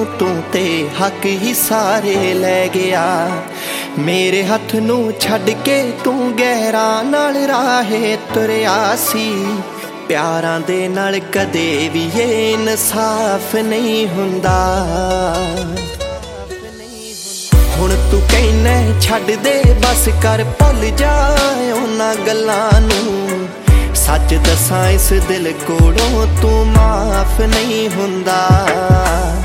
तू ते हक ही सारे लै गया। मेरे हथ नू छड्ड के तू गैरां नाल राहे तुरिया सी। प्यारां दे नाल कदे भी ये इंसाफ नहीं हुंदा। हुण तू कहना छड्ड दे बस कर भुल जा उन्हां गल्लां नू। सच दसां इस दिल कोलों तू माफ नहीं हुंदा।